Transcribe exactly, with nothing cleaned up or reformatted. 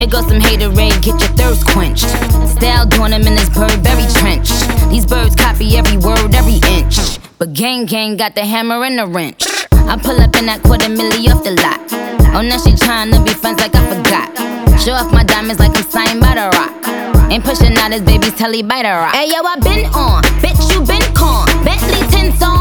Here goes some haterade, get your thirst quenched. Style doing them in this Burberry trench. These birds copy every word, every inch. But gang gang got the hammer and the wrench. I pull up in that quarter milli off the lot. Oh, now she tryna be friends like I forgot. Show off my diamonds like I'm signed by the rock. Ain't pushing out his baby's telly by the rock. Hey yo, I been on, bitch you been con. Bentley tints on.